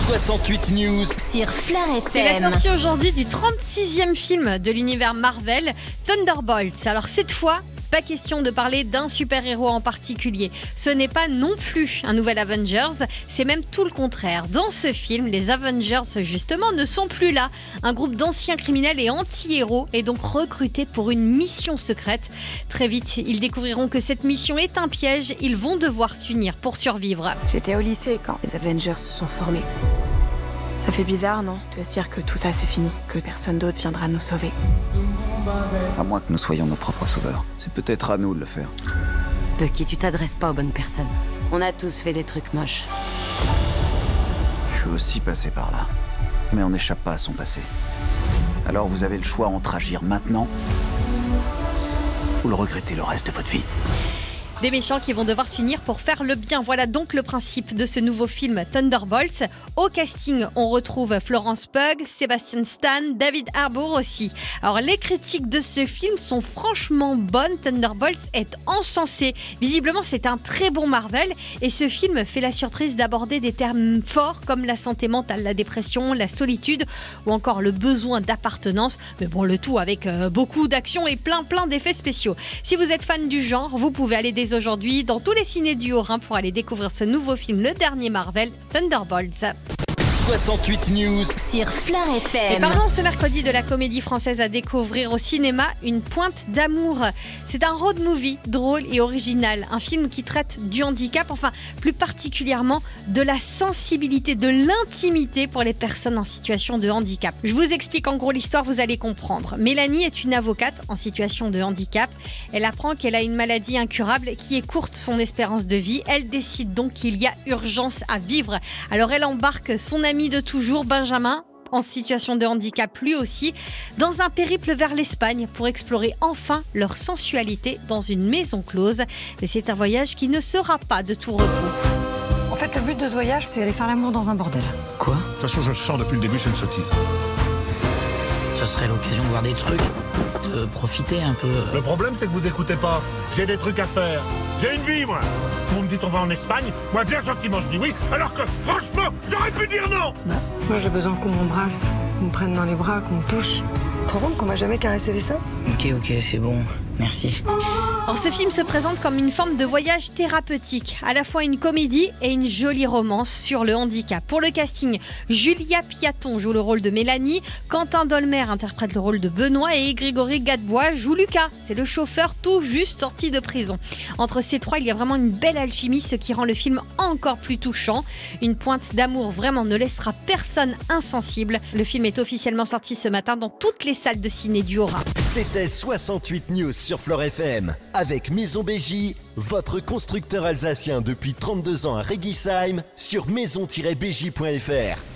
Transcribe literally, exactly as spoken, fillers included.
soixante-huit News sur Fleur F M. C'est la sortie aujourd'hui du trente-sixième film de l'univers Marvel, Thunderbolts. Alors cette fois, pas question de parler d'un super-héros en particulier. Ce n'est pas non plus un nouvel Avengers, c'est même tout le contraire. Dans ce film, les Avengers, justement, ne sont plus là. Un groupe d'anciens criminels et anti-héros est donc recruté pour une mission secrète. Très vite, ils découvriront que cette mission est un piège. Ils vont devoir s'unir pour survivre. J'étais au lycée quand les Avengers se sont formés. Ça fait bizarre, non? De se dire que tout ça c'est fini, que personne d'autre viendra nous sauver. À moins que nous soyons nos propres sauveurs. C'est peut-être à nous de le faire. Bucky, tu t'adresses pas aux bonnes personnes. On a tous fait des trucs moches. Je suis aussi passé par là. Mais on n'échappe pas à son passé. Alors vous avez le choix entre agir maintenant ou le regretter le reste de votre vie. Des méchants qui vont devoir s'unir pour faire le bien. Voilà donc le principe de ce nouveau film Thunderbolts. Au casting, on retrouve Florence Pugh, Sebastian Stan, David Harbour aussi. Alors les critiques de ce film sont franchement bonnes. Thunderbolts est encensé. Visiblement, c'est un très bon Marvel. Et ce film fait la surprise d'aborder des termes forts comme la santé mentale, la dépression, la solitude ou encore le besoin d'appartenance. Mais bon, le tout avec euh, beaucoup d'action et plein plein d'effets spéciaux. Si vous êtes fan du genre, vous pouvez aller dès aujourd'hui dans tous les ciné du Haut-Rhin pour aller découvrir ce nouveau film, le dernier Marvel, Thunderbolts. soixante-huit News sur Fleur F M. Et parlons ce mercredi de la comédie française à découvrir au cinéma, Une pointe d'amour. C'est un road movie drôle et original, un film qui traite du handicap, enfin plus particulièrement de la sensibilité, de l'intimité pour les personnes en situation de handicap. Je vous explique en gros l'histoire, vous allez comprendre. Mélanie est une avocate en situation de handicap. Elle apprend qu'elle a une maladie incurable qui écourte son espérance de vie. Elle décide donc qu'il y a urgence à vivre. Alors elle embarque son ami de toujours, Benjamin, en situation de handicap lui aussi, dans un périple vers l'Espagne pour explorer enfin leur sensualité dans une maison close. Mais c'est un voyage qui ne sera pas de tout repos. En fait, le but de ce voyage, c'est aller faire l'amour dans un bordel. Quoi? De toute façon, je le sens depuis le début, c'est une sottise. Ce serait l'occasion de voir des trucs, de profiter un peu. Le problème, c'est que vous écoutez pas. J'ai des trucs à faire. J'ai une vie, moi. Vous me dites on va en Espagne, moi bien gentiment je dis oui, alors que franchement, j'aurais pu dire non. Bah, moi j'ai besoin qu'on m'embrasse, qu'on me prenne dans les bras, qu'on me touche. Tu te rends compte qu'on m'a jamais caressé les seins? Ok, ok, c'est bon, merci. Alors ce film se présente comme une forme de voyage thérapeutique, à la fois une comédie et une jolie romance sur le handicap. Pour le casting, Julia Piaton joue le rôle de Mélanie, Quentin Dolmer interprète le rôle de Benoît et Grégory Gadebois joue Lucas. C'est le chauffeur tout juste sorti de prison. Entre ces trois, il y a vraiment une belle alchimie, ce qui rend le film encore plus touchant. Une pointe d'amour vraiment ne laissera personne insensible. Le film est officiellement sorti ce matin dans toutes les salles de ciné du Haut-Rhin. C'était soixante-huit News sur Fleur F M. Avec Maison B J, votre constructeur alsacien depuis trente-deux ans à Réguisheim, sur maison tiret b j point f r.